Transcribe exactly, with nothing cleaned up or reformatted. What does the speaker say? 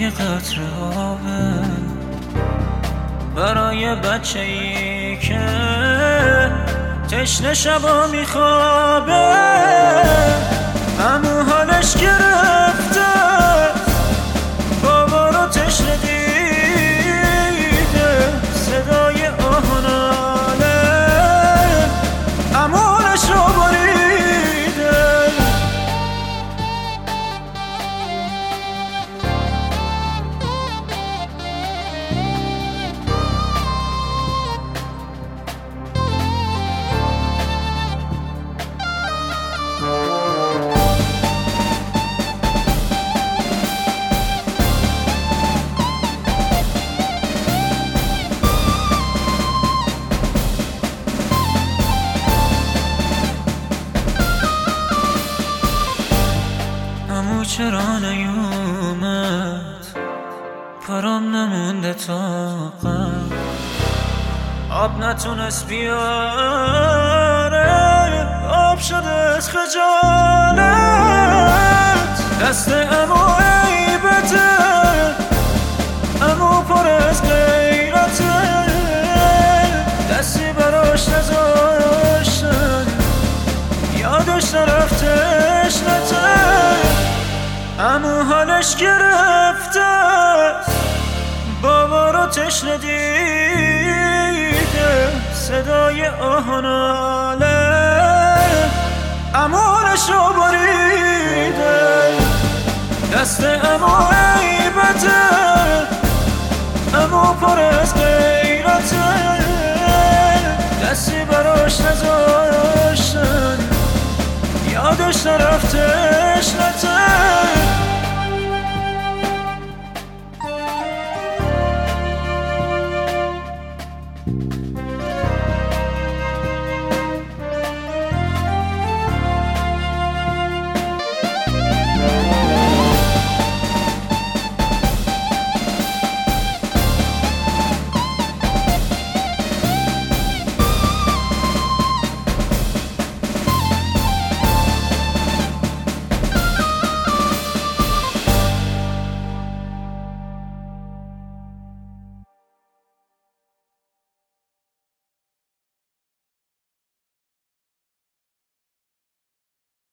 یه قطره آبه برای بچه ای که تشنه شبا میخوابه، امو حالش گرفته بابا رو تشنه دیده، صدای آهناله امو حالش رو بریده. امو چرا نیومد پرام نمونده طاقت، آب نتونست بیاره آب شده از خجالت، دست امو عیبته امو پر از غیرته، دستی براش نذاشتن یادش نرفتش نته، امو حالش گرفته بابا رو تشنه دیده، صدای آهناله امو حالش رو بریده، دست امو عیبته امو پر از غیرته، دستی براش نذاشتن یادش نرفتش نته.